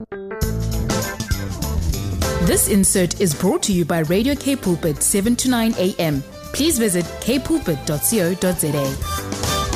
This insert is brought to you by Radio K Pulpit 7 to 9 a.m. Please visit kpulpit.co.za.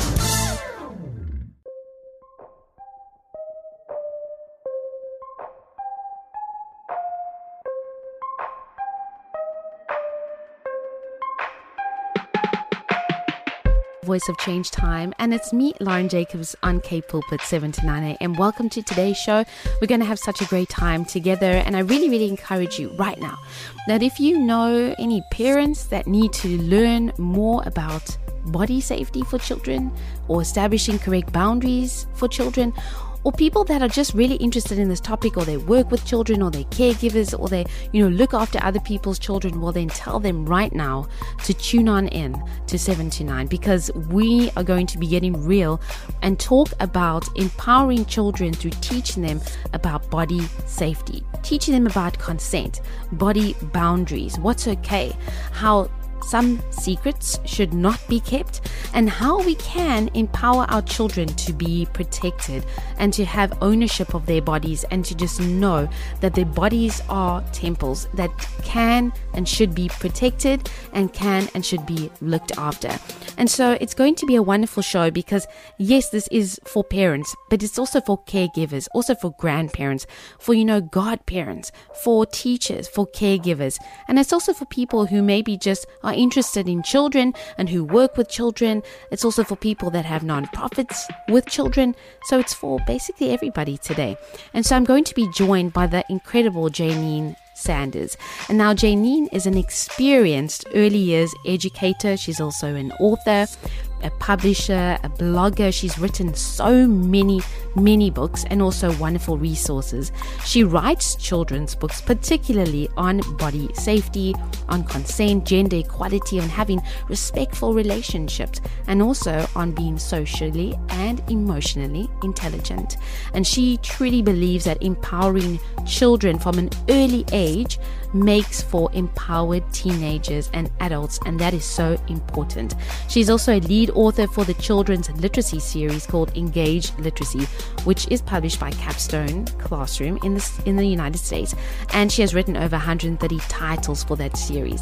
Voice of Change time, and it's me, Lauren Jacobs, on K Pulpit 7 to 9 a.m. Welcome to today's show. We're going to have such a great time together, and I really encourage you right now that if you know any parents that need to learn more about body safety for children or establishing correct boundaries for children, or people that are just really interested in this topic, or they work with children, or they're caregivers, or they look after other people's children, well, then tell them right now to tune on in to 7 to 9, because we are going to be getting real and talk about empowering children through teaching them about body safety, teaching them about consent, body boundaries, what's okay, how some secrets should not be kept, and how we can empower our children to be protected and to have ownership of their bodies, and to just know that their bodies are temples that can and should be protected and can and should be looked after. And so it's going to be a wonderful show, because yes, this is for parents, but it's also for caregivers, also for grandparents, for godparents, for teachers, for caregivers, and it's also for people who maybe just are interested in children and who work with children. It's also for people that have nonprofits with children. So it's for basically everybody today. And so I'm going to be joined by the incredible Janine Sanders. And now Janine is an experienced early years educator. She's also an author, a publisher, a blogger. She's written so many books and also wonderful resources. She writes children's books, particularly on body safety, on consent, gender equality, on having respectful relationships, and also on being socially and emotionally intelligent. And she truly believes that empowering children from an early age makes for empowered teenagers and adults, and that is so important. She's also a lead author for the children's literacy series called Engage Literacy, which is published by Capstone Classroom in the United States, and she has written over 130 titles for that series.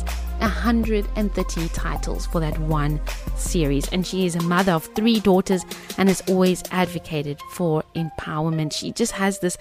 130 titles for that one series, and she is a mother of 3 daughters and has always advocated for empowerment. She just has this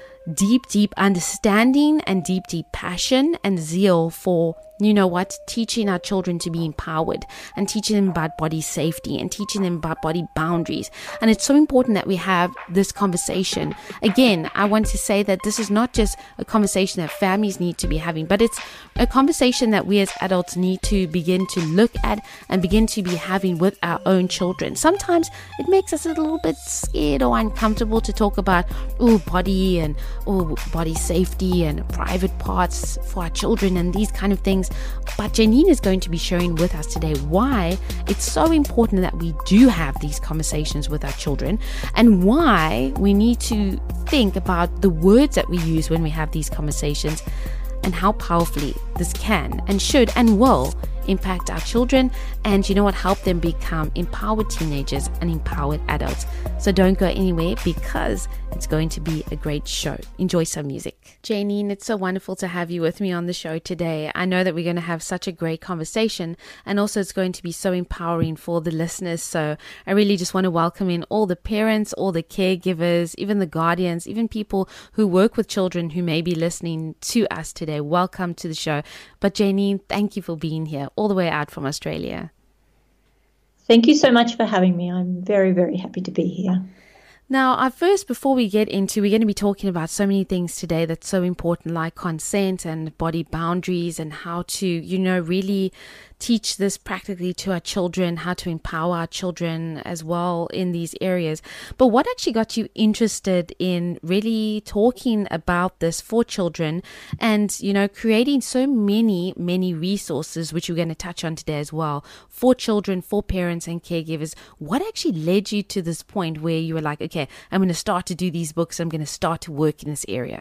deep understanding and deep passion and zeal for teaching our children to be empowered, and teaching them about body safety, and teaching them about body boundaries. And it's so important that we have this conversation. Again, I want to say that this is not just a conversation that families need to be having, but it's a conversation that we as adults need to begin to look at and begin to be having with our own children. Sometimes it makes us a little bit scared or uncomfortable to talk about body and body safety and private parts for our children and these kind of things. But Janine is going to be sharing with us today why it's so important that we do have these conversations with our children, and why we need to think about the words that we use when we have these conversations, and how powerfully this can and should and will impact our children, and help them become empowered teenagers and empowered adults. So don't go anywhere, because it's going to be a great show. Enjoy some music. Janine, it's so wonderful to have you with me on the show today. I know that we're going to have such a great conversation, and also it's going to be so empowering for the listeners. So I really just want to welcome in all the parents, all the caregivers, even the guardians, even people who work with children who may be listening to us today. Welcome to the show. But Janine, thank you for being here all the way out from Australia. Thank you so much for having me. I'm very happy to be here. Now, before we get into, we're going to be talking about so many things today that's so important, like consent and body boundaries, and how to, really teach this practically to our children, how to empower our children as well in these areas. But what actually got you interested in really talking about this for children and, creating so many resources, which we're going to touch on today as well, for children, for parents and caregivers? What actually led you to this point where you were like, okay, I'm going to start to do these books, I'm going to start to work in this area?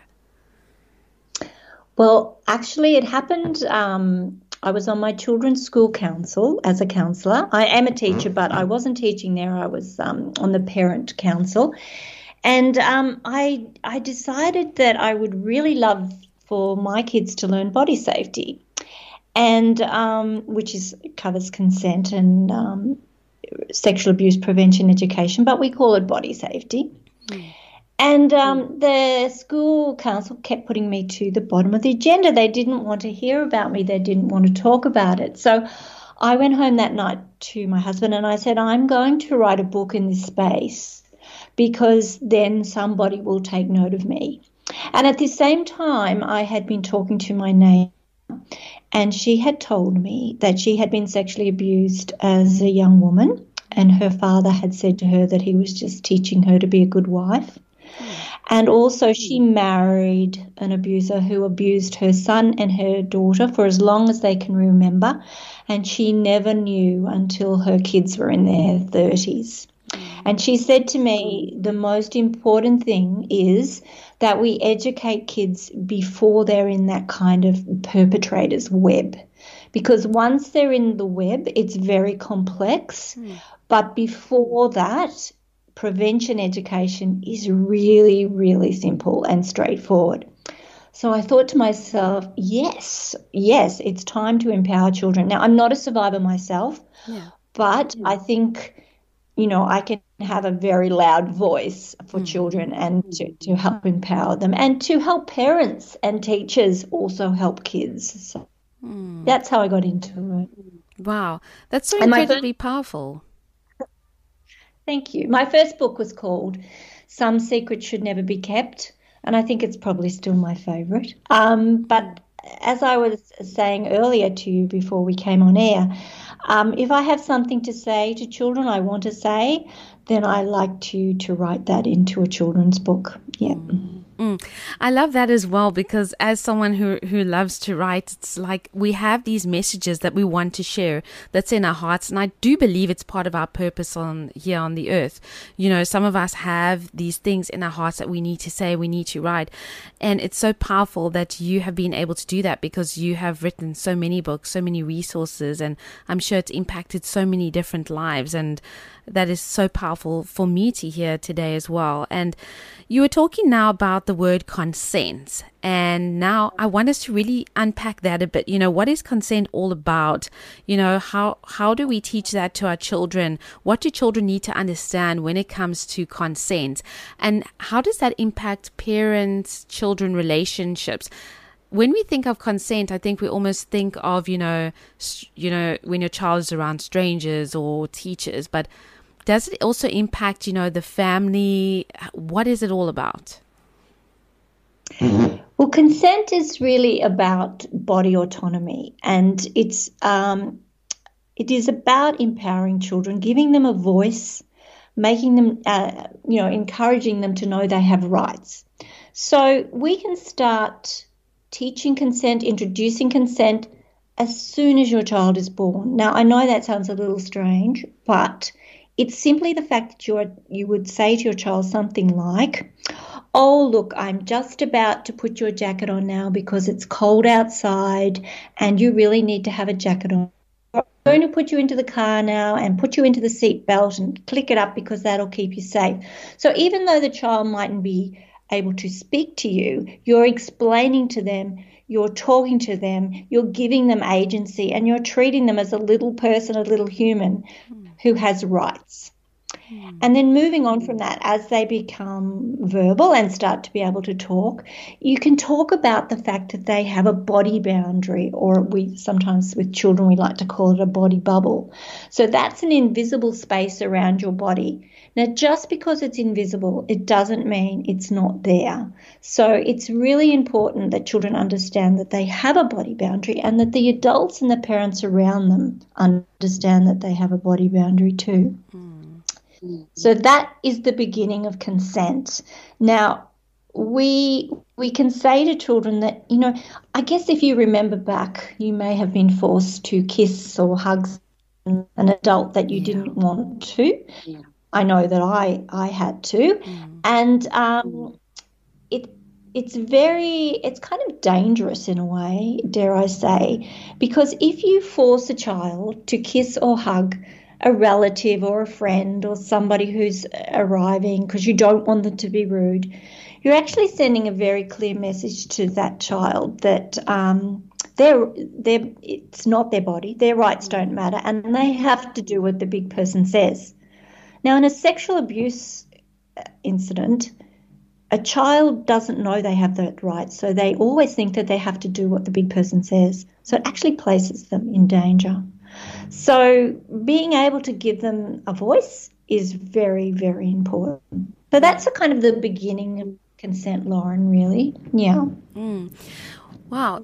Well, actually, it happened. I was on my children's school council as a counsellor. I am a teacher, but I wasn't teaching there. I was on the parent council. And I decided that I would really love for my kids to learn body safety, and which covers consent and sexual abuse prevention education, but we call it body safety. And the school council kept putting me to the bottom of the agenda. They didn't want to hear about me. They didn't want to talk about it. So I went home that night to my husband and I said, I'm going to write a book in this space because then somebody will take note of me. And at the same time, I had been talking to my neighbour, and she had told me that she had been sexually abused as a young woman, and her father had said to her that he was just teaching her to be a good wife. And also she married an abuser who abused her son and her daughter for as long as they can remember, and she never knew until her kids were in their 30s. And she said to me, the most important thing is that we educate kids before they're in that kind of perpetrator's web. Because once they're in the web, it's very complex. But before that, prevention education is really, really simple and straightforward. So I thought to myself, yes, it's time to empower children. Now, I'm not a survivor myself, but I think, I can have a very loud voice for children and to help empower them and to help parents and teachers also help kids. So that's how I got into it. Wow, that's so incredibly powerful. Thank you. My first book was called Some Secrets Should Never Be Kept, and I think it's probably still my favourite. But as I was saying earlier to you before we came on air, if I have something to say to children I want to say, then I like to write that into a children's book. Yeah. I love that as well, because as someone who loves to write, it's like we have these messages that we want to share that's in our hearts. And I do believe it's part of our purpose here on the earth. Some of us have these things in our hearts that we need to say, we need to write. And it's so powerful that you have been able to do that because you have written so many books, so many resources, and I'm sure it's impacted so many different lives. And that is so powerful for me to hear today as well. And you were talking now about the word consent. And now I want us to really unpack that a bit. What is consent all about? How do we teach that to our children? What do children need to understand when it comes to consent? And how does that impact parents-children relationships? When we think of consent, I think we almost think of, when your child is around strangers or teachers, but does it also impact, the family? What is it all about? Well, consent is really about body autonomy, and it is about empowering children, giving them a voice, making them, encouraging them to know they have rights. So we can start teaching consent, introducing consent as soon as your child is born. Now, I know that sounds a little strange, but it's simply the fact that you would say to your child something like, oh, look, I'm just about to put your jacket on now because it's cold outside and you really need to have a jacket on. I'm going to put you into the car now and put you into the seat belt and click it up because that'll keep you safe. So even though the child mightn't be able to speak to you, you're explaining to them, you're talking to them, you're giving them agency, and you're treating them as a little person, a little human who has rights. And then moving on from that, as they become verbal and start to be able to talk, you can talk about the fact that they have a body boundary, or we sometimes with children we like to call it a body bubble. So that's an invisible space around your body. Now, just because it's invisible, it doesn't mean it's not there. So it's really important that children understand that they have a body boundary and that the adults and the parents around them understand that they have a body boundary too. So that is the beginning of consent. Now, we can say to children that, I guess if you remember back, you may have been forced to kiss or hug an adult that you didn't want to. Yeah. I know that I had to. And it's kind of dangerous in a way, dare I say, because if you force a child to kiss or hug a relative or a friend or somebody who's arriving because you don't want them to be rude, you're actually sending a very clear message to that child that it's not their body, their rights don't matter, and they have to do what the big person says. Now, in a sexual abuse incident, a child doesn't know they have that right, so they always think that they have to do what the big person says. So it actually places them in danger. So being able to give them a voice is very, very important. So that's a kind of the beginning of consent, Lauren, really. Yeah. Wow.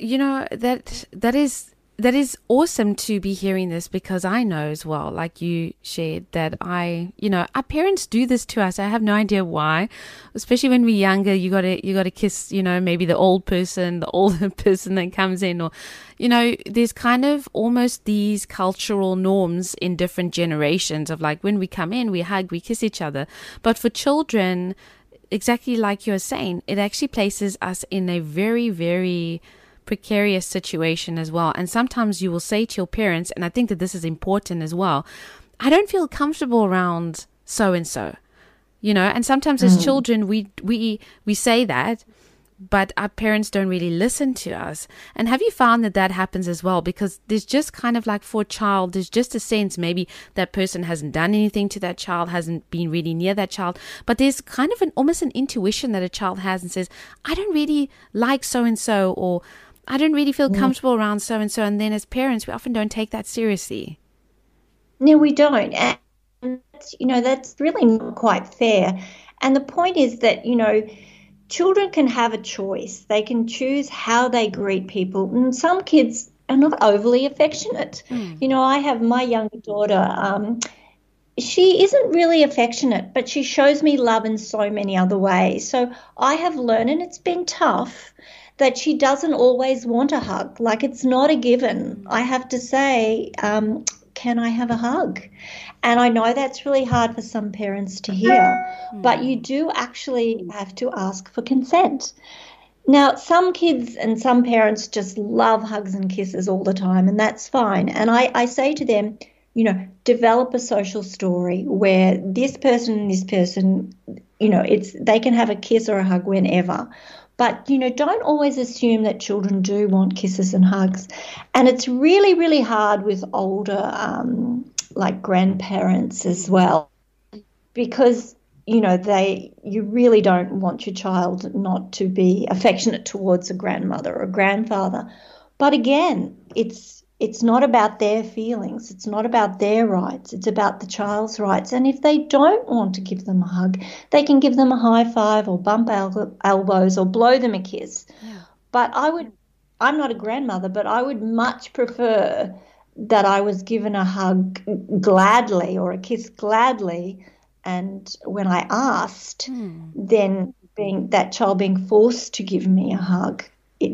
That is awesome to be hearing this, because I know as well, like you shared, that our parents do this to us. I have no idea why, especially when we're younger. You gotta kiss, maybe the older person that comes in, or, there's kind of almost these cultural norms in different generations of like when we come in, we hug, we kiss each other. But for children, exactly like you're saying, it actually places us in a very, very precarious situation as well. And sometimes you will say to your parents, and I think that this is important as well, I don't feel comfortable around so and so, and sometimes as children we say that, but our parents don't really listen to us. And have you found that happens as well? Because there's just kind of like, for a child, there's just a sense maybe that person hasn't done anything to that child, hasn't been really near that child, but there's kind of almost an intuition that a child has and says, I don't really like so and so, or I don't really feel comfortable around so and so. And then as parents, we often don't take that seriously. No, we don't. And that's really not quite fair. And the point is that, children can have a choice. They can choose how they greet people. And some kids are not overly affectionate. I have my younger daughter. She isn't really affectionate, but she shows me love in so many other ways. So I have learned, and it's been tough, that she doesn't always want a hug. Like, it's not a given. I have to say, can I have a hug? And I know that's really hard for some parents to hear, but you do actually have to ask for consent. Now, some kids and some parents just love hugs and kisses all the time, and that's fine. And I say to them, develop a social story where this person and this person, they can have a kiss or a hug whenever. But, don't always assume that children do want kisses and hugs. And it's really, really hard with older, like grandparents as well, because, you really don't want your child not to be affectionate towards a grandmother or a grandfather. But again, it's not about their feelings. It's not about their rights. It's about the child's rights. And if they don't want to give them a hug, they can give them a high five or bump elbows or blow them a kiss. Yeah. But I'm not a grandmother, but I would much prefer that I was given a hug gladly or a kiss gladly. And when I asked, then that child being forced to give me a hug.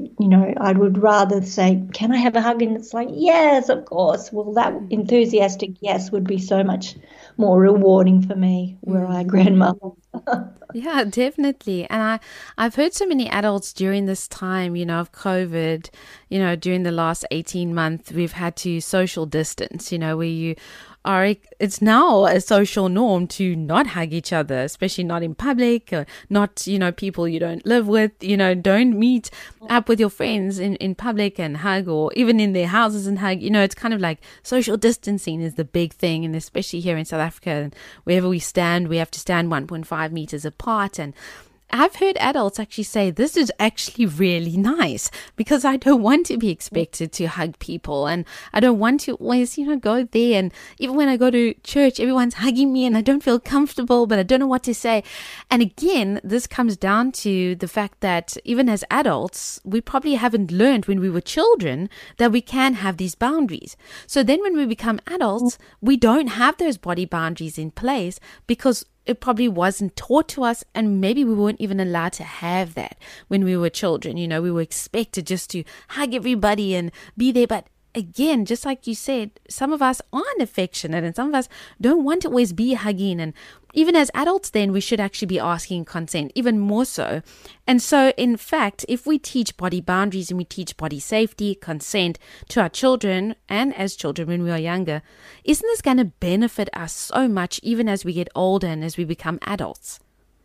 I would rather say, can I have a hug? And it's like, yes, of course. Well, that enthusiastic yes would be so much more rewarding for me were I a grandmother. Yeah, definitely. And I've heard so many adults during this time, of COVID, during the last 18 months, we've had to social distance, where it's now a social norm to not hug each other, especially not in public, or not, people you don't live with, don't meet up with your friends in public and hug, or even in their houses and hug. It's kind of like social distancing is the big thing. And especially here in South Africa, and wherever we stand, we have to stand 1.5 meters apart. And I've heard adults actually say this is actually really nice, because I don't want to be expected to hug people, and I don't want to always, go there. And even when I go to church, everyone's hugging me and I don't feel comfortable, but I don't know what to say. And again, this comes down to the fact that even as adults, we probably haven't learned when we were children that we can have these boundaries. So then when we become adults, we don't have those body boundaries in place, because it probably wasn't taught to us, and maybe we weren't even allowed to have that when we were children. We were expected just to hug everybody and be there. But again, just like you said, some of us aren't affectionate and some of us don't want to always be hugging. And even as adults, then we should actually be asking consent, even more so. And so, in fact, if we teach body boundaries and we teach body safety, consent to our children and as children when we are younger, isn't this going to benefit us so much even as we get older and as we become adults?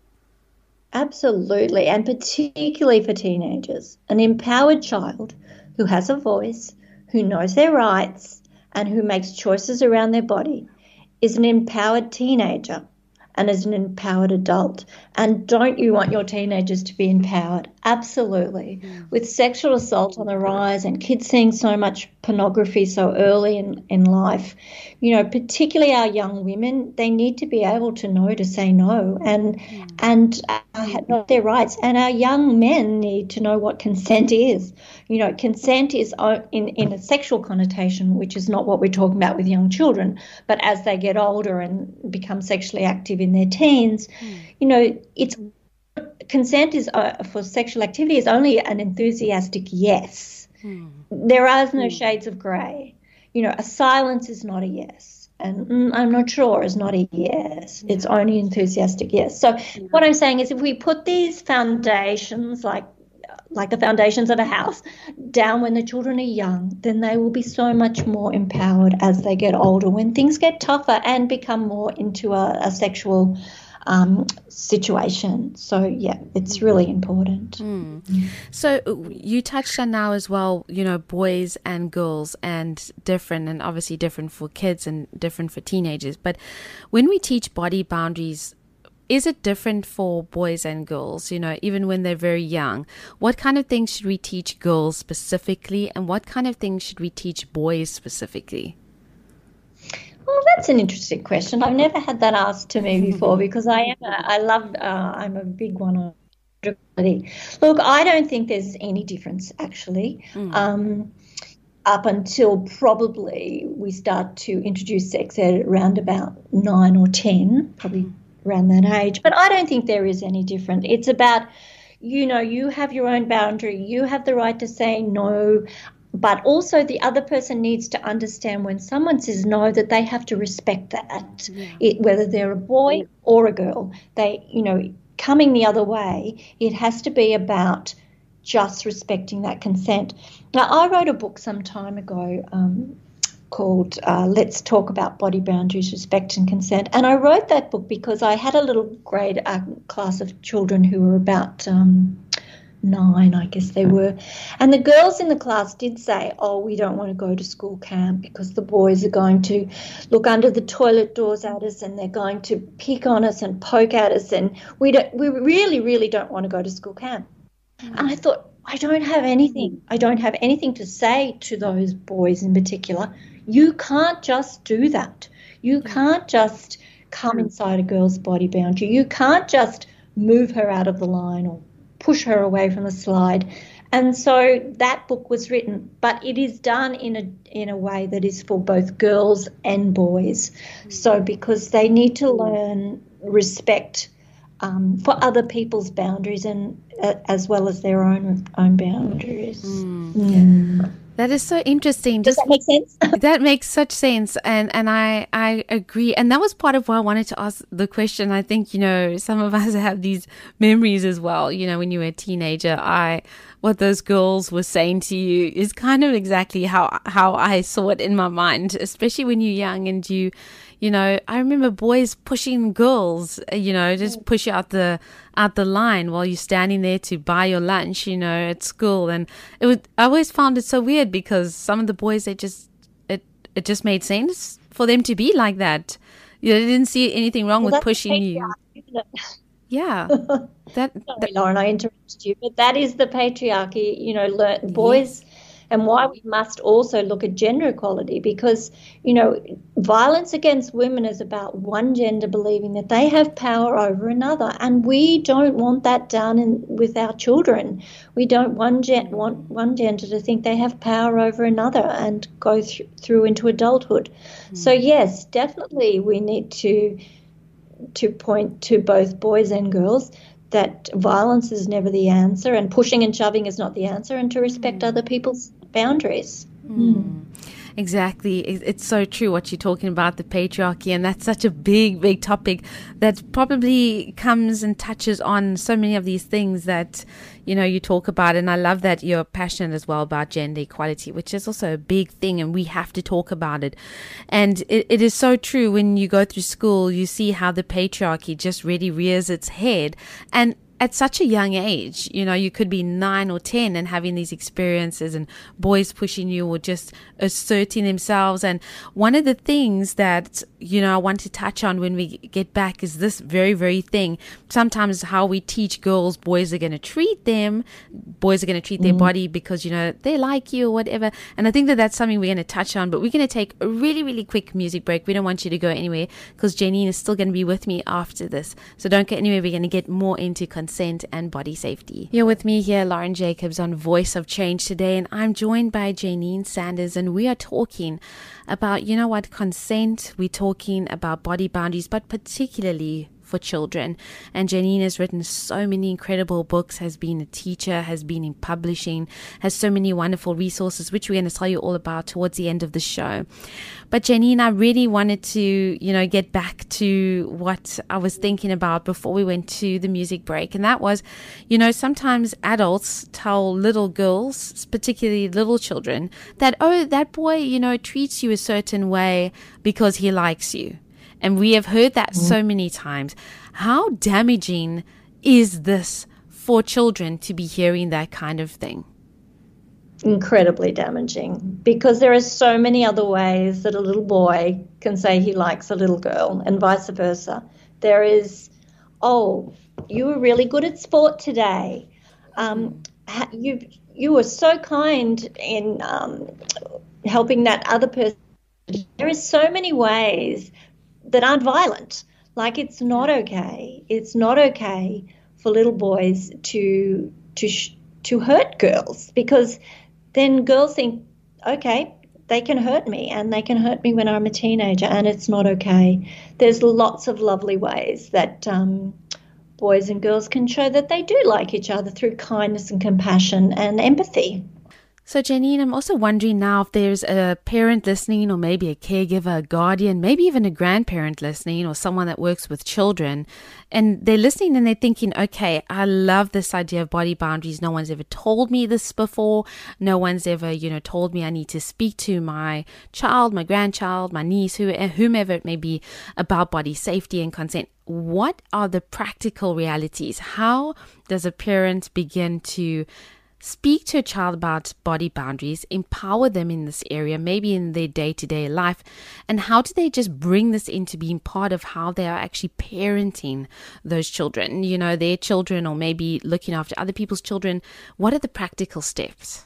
Absolutely, and particularly for teenagers. An empowered child who has a voice, who knows their rights, and who makes choices around their body is an empowered teenager and is an empowered adult. And don't you want your teenagers to be empowered? Absolutely. With sexual assault on the rise and kids seeing so much pornography so early in life, you know, particularly our young women, they need to be able to know to say no and know their rights. And our young men need to know what consent is. You know, consent is in a sexual connotation, which is not what we're talking about with young children, but as they get older and become sexually active in their teens, you know, consent is for sexual activity is only an enthusiastic yes. There are no shades of grey. You know, a silence is not a yes, and I'm not sure is not a yes. It's only enthusiastic yes. So what I'm saying is, if we put these foundations, like the foundations of a house, down when the children are young, then they will be so much more empowered as they get older, when things get tougher and become more into a sexual situation. So, yeah, it's really important. So you touched on now as well, you know, boys and girls and different, and obviously different for kids and different for teenagers. But when we teach body boundaries, is it different for boys and girls, you know, even when they're very young? What kind of things should we teach girls specifically, and what kind of things should we teach boys specifically? Well, that's an interesting question. I've never had that asked to me before, because I'm a big one on equality. Look, I don't think there's any difference actually. Up until probably we start to introduce sex ed around about 9 or 10, probably around that age. But I don't think there is any different. It's about, you know, you have your own boundary. You have the right to say no. But also the other person needs to understand when someone says no, that they have to respect that, whether they're a boy or a girl. They, you know, coming the other way, it has to be about just respecting that consent. Now, I wrote a book some time ago called Let's Talk About Body Boundaries, Respect and Consent. And I wrote that book because I had a little grade class of children who were about 9, I guess they were. And the girls in the class did say, oh, we don't want to go to school camp because the boys are going to look under the toilet doors at us and they're going to pick on us and poke at us, and we really, really don't want to go to school camp. And I thought, I don't have anything to say to those boys in particular. You can't just do that. You can't just come inside a girl's body boundary. You can't just move her out of the line or push her away from the slide. And so that book was written, but it is done in a way that is for both girls and boys. So because they need to learn respect for other people's boundaries and as well as their own boundaries. That is so interesting. Does that make sense? That makes such sense. And I agree. And that was part of why I wanted to ask the question. I think, you know, some of us have these memories as well. You know, when you were a teenager, what those girls were saying to you is kind of exactly how I saw it in my mind, especially when you're young and you know, I remember boys pushing girls, you know, just push you out the line while you're standing there to buy your lunch, you know, at school. And I always found it so weird because some of the boys, it just made sense for them to be like that. You know, they didn't see anything wrong with pushing you. Yeah. Sorry, Lauren, I interrupted you, but that is the patriarchy, you know, boys. And why we must also look at gender equality, because, you know, violence against women is about one gender believing that they have power over another, and we don't want that done with our children. We don't want one gender to think they have power over another and go through into adulthood. So, yes, definitely we need to point to both boys and girls that violence is never the answer and pushing and shoving is not the answer, and to respect other people's boundaries. Exactly. It's so true what you're talking about, the patriarchy, and that's such a big, big topic that probably comes and touches on so many of these things that, you know, you talk about. And I love that you're passionate as well about gender equality, which is also a big thing, and we have to talk about it. And it is so true. When you go through school, you see how the patriarchy just really rears its head. And at such a young age, you know, you could be 9 or 10 and having these experiences, and boys pushing you or just asserting themselves. And one of the things that, you know, I want to touch on when we get back is this very, very thing. Sometimes how we teach girls, boys are going to treat them, boys are going to treat their body because, you know, they like you or whatever. And I think that that's something we're going to touch on, but we're going to take a really, really quick music break. We don't want you to go anywhere because Janine is still going to be with me after this. So don't go anywhere. We're going to get more into consent and body safety. You're with me here, Lauren Jacobs, on Voice of Change today, and I'm joined by Janine Sanders, and we are talking about, you know what, consent. We're talking about body boundaries, but particularly for children. And Janine has written so many incredible books, has been a teacher, has been in publishing, has so many wonderful resources, which we're going to tell you all about towards the end of the show. But Janine, I really wanted to, you know, get back to what I was thinking about before we went to the music break. And that was, you know, sometimes adults tell little girls, particularly little children, that, oh, that boy, you know, treats you a certain way because he likes you. And we have heard that so many times. How damaging is this for children to be hearing that kind of thing? Incredibly damaging, because there are so many other ways that a little boy can say he likes a little girl, and vice versa. There is, oh, you were really good at sport today. You were so kind in helping that other person. There is so many ways that aren't violent. Like, it's not okay. It's not okay for little boys to hurt girls, because then girls think, okay, they can hurt me, and they can hurt me when I'm a teenager, and it's not okay. There's lots of lovely ways that boys and girls can show that they do like each other through kindness and compassion and empathy. So, Janine, I'm also wondering now if there's a parent listening, or maybe a caregiver, a guardian, maybe even a grandparent listening, or someone that works with children, and they're listening and they're thinking, okay, I love this idea of body boundaries. No one's ever told me this before. No one's ever, you know, told me I need to speak to my child, my grandchild, my niece, whomever it may be, about body safety and consent. What are the practical realities? How does a parent begin to speak to a child about body boundaries, empower them in this area, maybe in their day-to-day life, and how do they just bring this into being part of how they are actually parenting those children, you know, their children, or maybe looking after other people's children? What are the practical steps?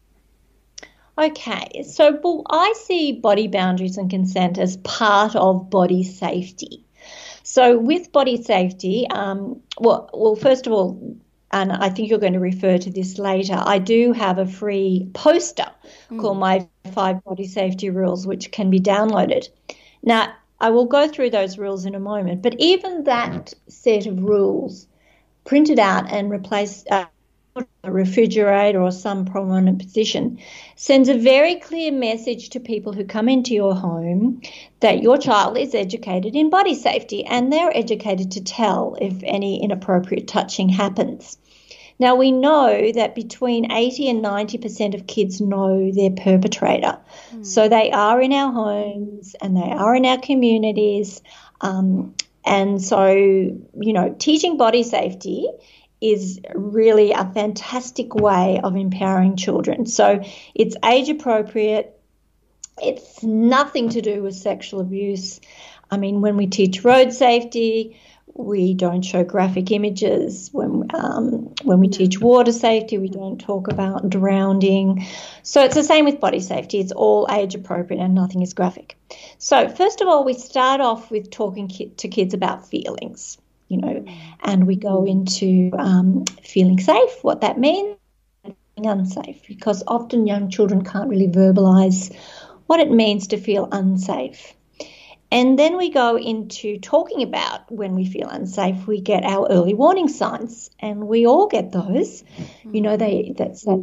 Okay, so I see body boundaries and consent as part of body safety. So with body safety, well, first of all, and I think you're going to refer to this later, I do have a free poster called My 5 Body Safety Rules, which can be downloaded. Now, I will go through those rules in a moment, but even that set of rules printed out and replaced a refrigerator or some prominent position sends a very clear message to people who come into your home that your child is educated in body safety, and they're educated to tell if any inappropriate touching happens. Now, we know that between 80 and 90% of kids know their perpetrator. So they are in our homes and they are in our communities. And so, you know, teaching body safety is really a fantastic way of empowering children. So it's age appropriate. It's nothing to do with sexual abuse. I mean, when we teach road safety, we don't show graphic images. When we teach water safety, we don't talk about drowning. So it's the same with body safety. It's all age appropriate and nothing is graphic. So first of all, we start off with talking to kids about feelings, you know, and we go into feeling safe, what that means, and feeling unsafe, because often young children can't really verbalize what it means to feel unsafe. And then we go into talking about when we feel unsafe, we get our early warning signs, and we all get those. You know, that's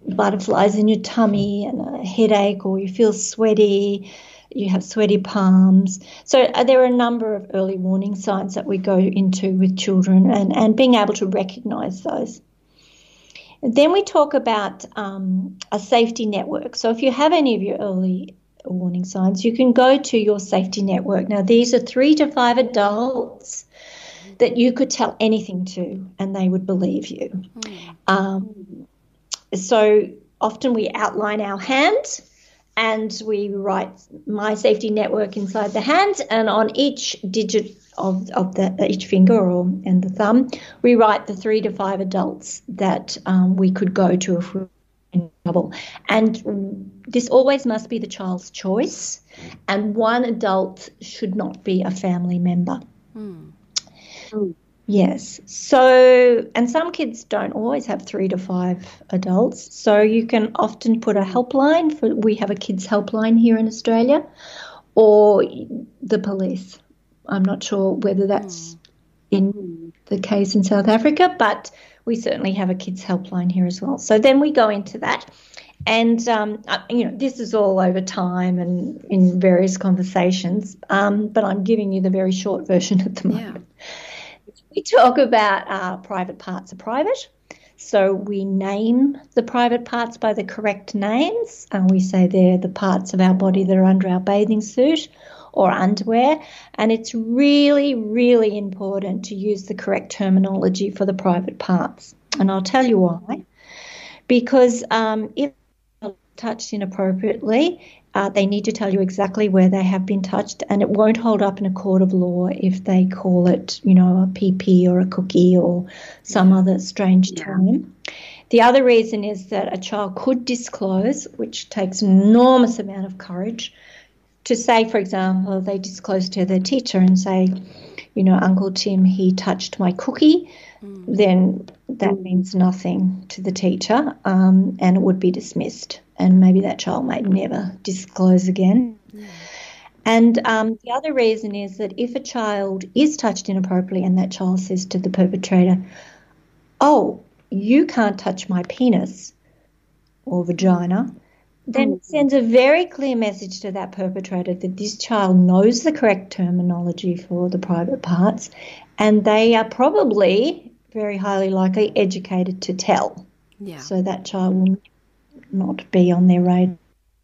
butterflies in your tummy and a headache, or you feel sweaty, you have sweaty palms. So there are a number of early warning signs that we go into with children, and being able to recognise those. Then we talk about a safety network. So if you have any of your early warning signs, you can go to your safety network. Now, these are 3 to 5 adults that you could tell anything to and they would believe you. So often we outline our hand and we write my safety network inside the hand, and on each digit of each finger and the thumb, we write the 3 to 5 adults that we could go to if we're in trouble. And this always must be the child's choice, and one adult should not be a family member. Yes. So, and some kids don't always have 3 to 5 adults. So you can often put a helpline. We have a kids helpline here in Australia, or the police. I'm not sure whether that's in the case in South Africa, but we certainly have a kids helpline here as well. So then we go into that. And, this is all over time and in various conversations, but I'm giving you the very short version at the moment. Yeah. We talk about private parts are private. So we name the private parts by the correct names. We say they're the parts of our body that are under our bathing suit or underwear. And it's really, really important to use the correct terminology for the private parts. And I'll tell you why. Because if touched inappropriately, they need to tell you exactly where they have been touched, and it won't hold up in a court of law if they call it, a pee-pee or a cookie or some other strange term. The other reason is that a child could disclose, which takes an enormous amount of courage, to say, for example, they disclose to their teacher and say, Uncle Tim, he touched my cookie, then that means nothing to the teacher, and it would be dismissed. And maybe that child may never disclose again. Yeah. And the other reason is that if a child is touched inappropriately and that child says to the perpetrator, oh, you can't touch my penis or vagina, then it sends a very clear message to that perpetrator that this child knows the correct terminology for the private parts, and they are probably very highly likely educated to tell. Yeah. So that child will not be on their radar.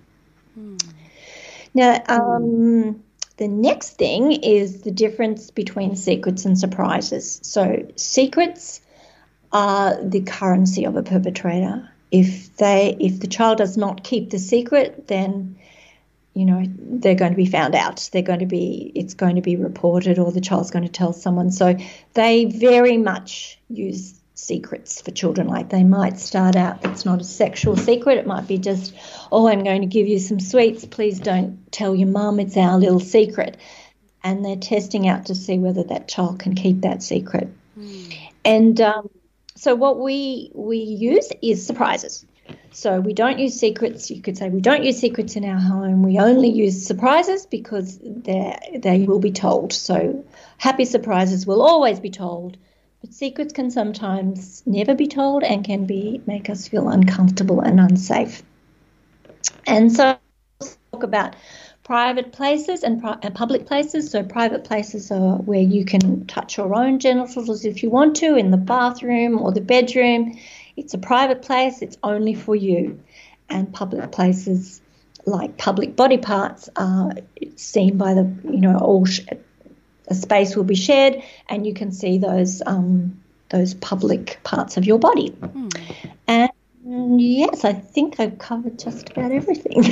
Now, the next thing is the difference between secrets and surprises. So secrets are the currency of a perpetrator. If the child does not keep the secret, then they're going to be found out. It's going to be reported, or the child's going to tell someone. So they very much use secrets for children. Like, they might start out, it's not a sexual secret. It might be just, oh, I'm going to give you some sweets. Please don't tell your mum. It's our little secret. And they're testing out to see whether that child can keep that secret. And so what we use is surprises. So we don't use secrets. You could say we don't use secrets in our home. We only use surprises because they will be told. So happy surprises will always be told. But secrets can sometimes never be told and can make us feel uncomfortable and unsafe. And so we'll talk about private places and public places. So private places are where you can touch your own genitals if you want to, in the bathroom or the bedroom. It's a private place. It's only for you. And public places, like public body parts, are seen by a space will be shared, and you can see those public parts of your body. And yes, I think I've covered just about everything.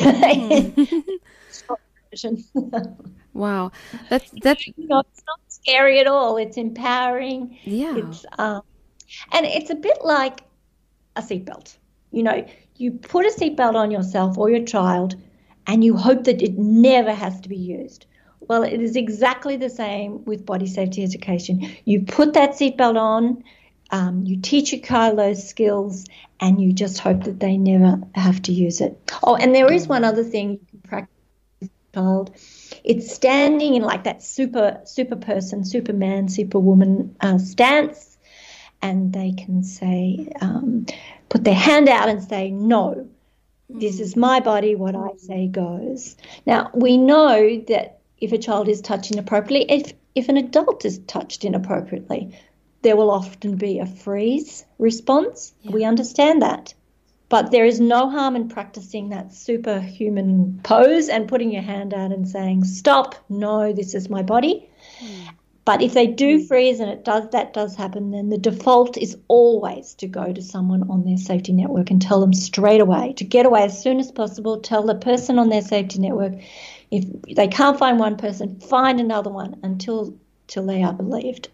Wow, that's it's not scary at all. It's empowering. Yeah, it's and it's a bit like a seatbelt. You put a seatbelt on yourself or your child, and you hope that it never has to be used. Well, it is exactly the same with body safety education. You put that seatbelt on, you teach your child those skills, and you just hope that they never have to use it. Oh, and there is one other thing you can practice with your child. It's standing in like that super person, Superman, Superwoman stance, and they can say, put their hand out and say, no, this is my body, what I say goes. Now, we know that if a child is touched inappropriately, if an adult is touched inappropriately, there will often be a freeze response. Yeah. We understand that. But there is no harm in practicing that superhuman pose and putting your hand out and saying, stop, no, this is my body. But if they do freeze, and that does happen, then the default is always to go to someone on their safety network and tell them straight away to get away as soon as possible. Tell the person on their safety network, if they can't find one person, find another one until they are relieved.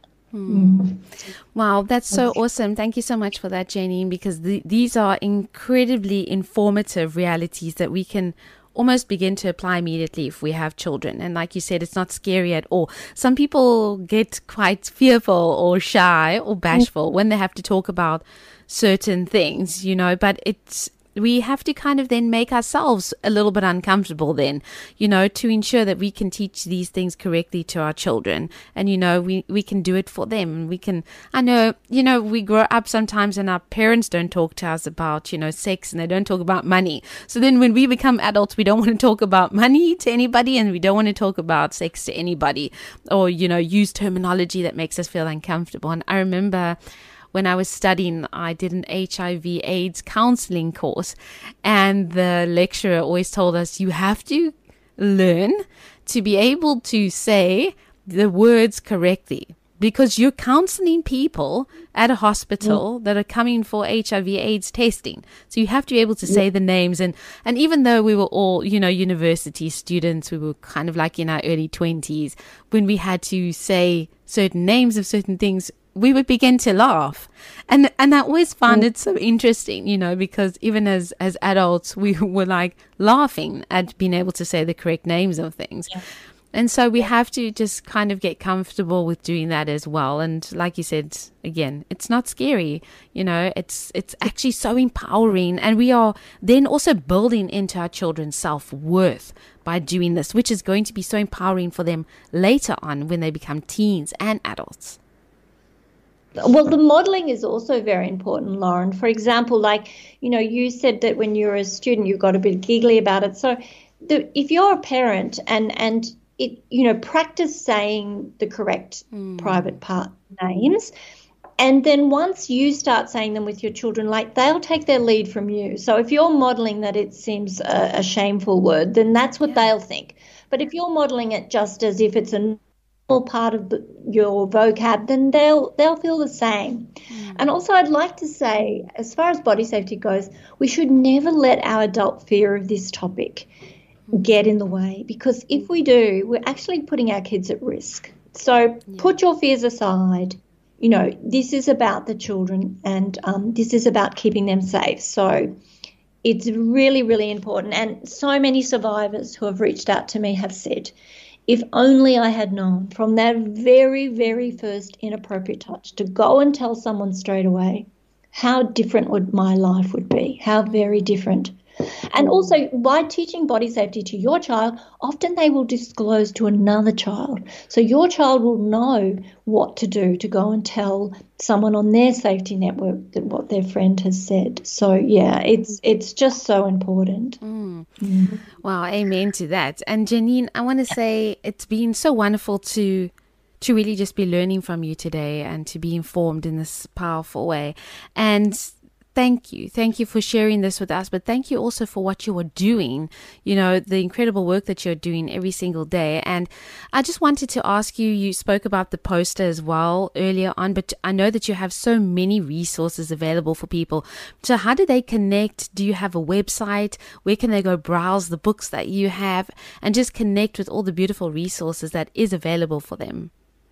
Wow, that's so awesome. Thank you so much for that, Janine, because these are incredibly informative realities that we can almost begin to apply immediately if we have children. And like you said, it's not scary at all. Some people get quite fearful or shy or bashful when they have to talk about certain things, but we have to kind of then make ourselves a little bit uncomfortable then, to ensure that we can teach these things correctly to our children. And, we can do it for them. I know, we grow up sometimes and our parents don't talk to us about, sex, and they don't talk about money. So then when we become adults, we don't want to talk about money to anybody, and we don't want to talk about sex to anybody, or, use terminology that makes us feel uncomfortable. And I remember when I was studying, I did an HIV/AIDS counseling course, and the lecturer always told us, you have to learn to be able to say the words correctly, because you're counseling people at a hospital that are coming for HIV/AIDS testing. So you have to be able to say the names. And even though we were all, university students, we were kind of like in our early 20s, when we had to say certain names of certain things, we would begin to laugh. And I always found it so interesting, because even as adults, we were like laughing at being able to say the correct names of things. Yeah. And so we have to just kind of get comfortable with doing that as well. And like you said, again, it's not scary, it's actually so empowering. And we are then also building into our children's self-worth by doing this, which is going to be so empowering for them later on when they become teens and adults. Well, the modelling is also very important, Lauren. For example, you said that when you're a student, you got a bit giggly about it. So if you're a parent and it, practice saying the correct private part names, and then once you start saying them with your children, they'll take their lead from you. So if you're modelling that it seems a shameful word, then that's what they'll think. But if you're modelling it just as if it's a part of your vocab, then they'll feel the same. And also I'd like to say, as far as body safety goes, we should never let our adult fear of this topic get in the way, because if we do, we're actually putting our kids at risk. So put your fears aside. This is about the children, and this is about keeping them safe. So it's really, really important. And so many survivors who have reached out to me have said, if only I had known from that very, very first inappropriate touch to go and tell someone straight away, how different would my life would be, how very different. And also, by teaching body safety to your child, often they will disclose to another child. So your child will know what to do to go and tell someone on their safety network that what their friend has said. So, it's just so important. Wow, amen to that. And Janine, I want to say it's been so wonderful to really just be learning from you today and to be informed in this powerful way. And thank you for sharing this with us, but thank you also for what you are doing, the incredible work that you're doing every single day. And I just wanted to ask you spoke about the poster as well earlier on, but I know that you have so many resources available for people. So how do they connect? Do you have a website? Where can they go browse the books that you have and just connect with all the beautiful resources that is available for them?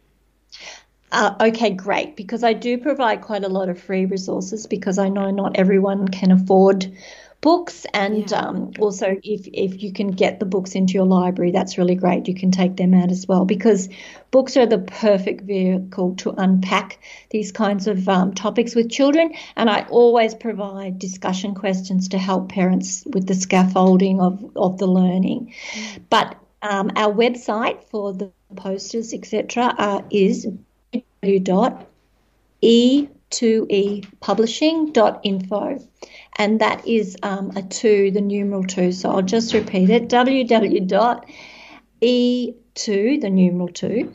Okay, great, because I do provide quite a lot of free resources, because I know not everyone can afford books, and also if you can get the books into your library, that's really great. You can take them out as well, because books are the perfect vehicle to unpack these kinds of topics with children, and I always provide discussion questions to help parents with the scaffolding of the learning. But our website for the posters, etc., is www.e 2epublishing.info. And that is a 2, the numeral 2. So I'll just repeat it, www.e2, the numeral 2,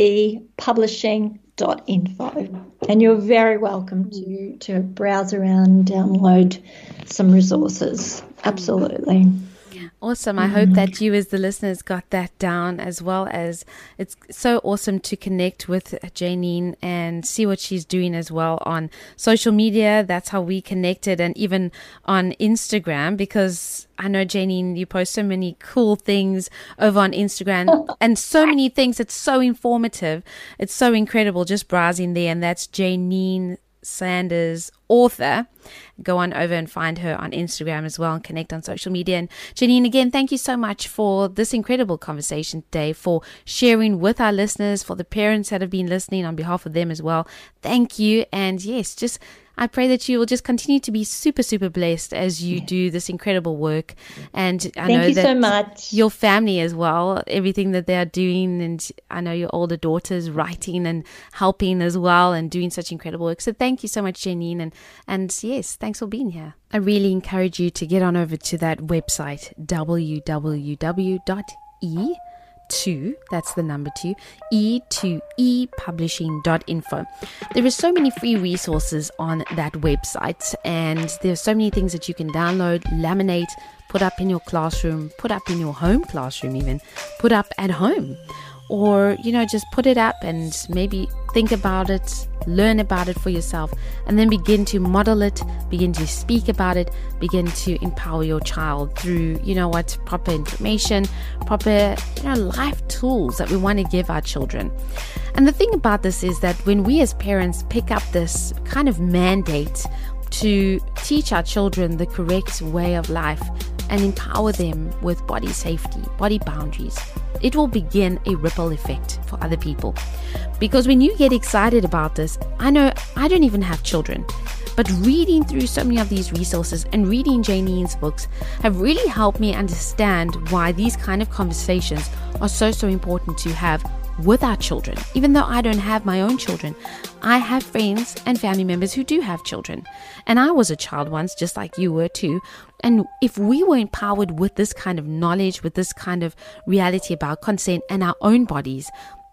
epublishing.info. And you're very welcome to browse around and download some resources. Absolutely. Awesome. I hope that you as the listeners got that down, as well as it's so awesome to connect with Janine and see what she's doing as well on social media. That's how we connected, and even on Instagram, because I know, Janine, you post so many cool things over on Instagram and so many things. It's so informative. It's so incredible just browsing there. And that's Janine Sanders, author. Go on over and find her on Instagram as well and connect on social media. And Janine, again, thank you so much for this incredible conversation today, for sharing with our listeners, for the parents that have been listening, on behalf of them as well. Thank you. And yes, just I pray that you will just continue to be super, super blessed as you do this incredible work. And I know that so much. Your family as well, everything that they are doing. And I know your older daughter's writing and helping as well and doing such incredible work. So thank you so much, Janine. And yes, thanks for being here. I really encourage you to get on over to that website, www.e2, that's the number 2, e2epublishing.info. There are so many free resources on that website, and there's so many things that you can download, laminate, put up in your classroom, put up in your home classroom, even put up at home, or just put it up and maybe think about it, learn about it for yourself, and then begin to model it, begin to speak about it, begin to empower your child through proper information, proper life tools that we want to give our children. And the thing about this is that when we as parents pick up this kind of mandate to teach our children the correct way of life and empower them with body safety, body boundaries, it will begin a ripple effect for other people. Because when you get excited about this, I know I don't even have children, but reading through so many of these resources and reading Janine's books have really helped me understand why these kind of conversations are so important to have with our children. Even though I don't have my own children, I have friends and family members who do have children. And I was a child once, just like you were too. And if we were empowered with this kind of knowledge, with this kind of reality about consent and our own bodies,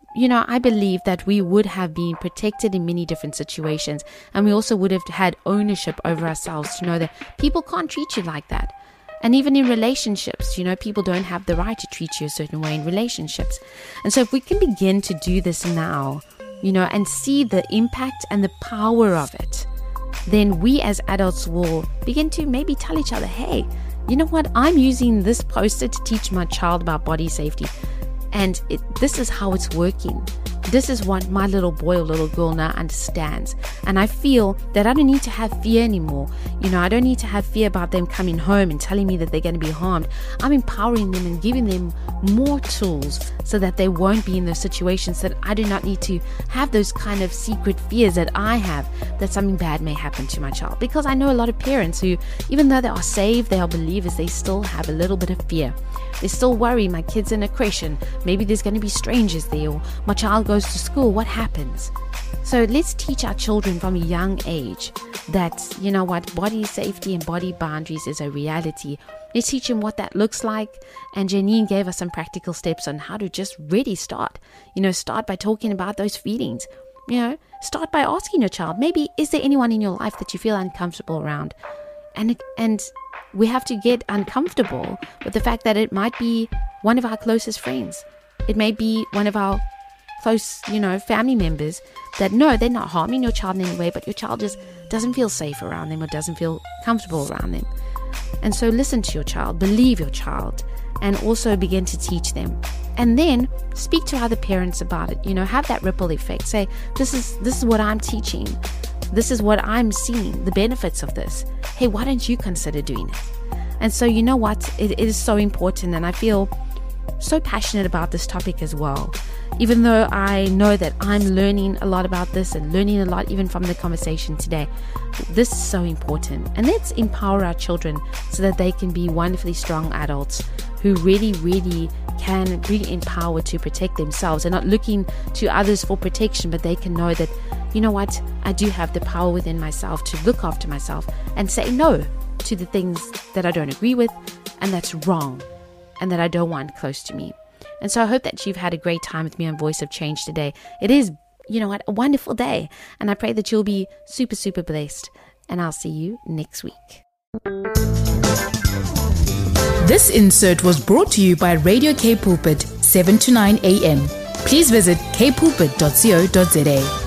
I believe that we would have been protected in many different situations. And we also would have had ownership over ourselves to know that people can't treat you like that. And even in relationships, people don't have the right to treat you a certain way in relationships. And so if we can begin to do this now, and see the impact and the power of it, then we as adults will begin to maybe tell each other, hey, you know what? I'm using this poster to teach my child about body safety. And this is how it's working. This is what my little boy or little girl now understands. And I feel that I don't need to have fear anymore. I don't need to have fear about them coming home and telling me that they're going to be harmed. I'm empowering them and giving them more tools so that they won't be in those situations, that I do not need to have those kind of secret fears that I have, that something bad may happen to my child. Because I know a lot of parents who, even though they are saved, they are believers, they still have a little bit of fear. They still worry, my kid's in a creche and maybe there's going to be strangers there, or my child goes to school, what happens? So let's teach our children from a young age that, body safety and body boundaries is a reality. Let's teach them what that looks like. And Janine gave us some practical steps on how to just really start. Start by talking about those feelings. Start by asking your child, maybe, is there anyone in your life that you feel uncomfortable around? And we have to get uncomfortable with the fact that it might be one of our closest friends. It may be one of our close, family members that no, they're not harming your child in any way, but your child just doesn't feel safe around them or doesn't feel comfortable around them. And so listen to your child, believe your child, and also begin to teach them. And then speak to other parents about it, have that ripple effect. Say, this is what I'm teaching. This is what I'm seeing, the benefits of this. Hey, why don't you consider doing it? And so you know what? It is so important, and I feel so passionate about this topic as well. Even though I know that I'm learning a lot about this and learning a lot even from the conversation today, this is so important. And let's empower our children so that they can be wonderfully strong adults who really, really can be empowered to protect themselves and not looking to others for protection, but they can know that you know what? I do have the power within myself to look after myself and say no to the things that I don't agree with and that's wrong and that I don't want close to me. And so I hope that you've had a great time with me on Voice of Change today. It is, you know what, a wonderful day. And I pray that you'll be super, super blessed. And I'll see you next week. This insert was brought to you by Radio K Pulpit, 7 to 9 a.m. Please visit kpulpit.co.za.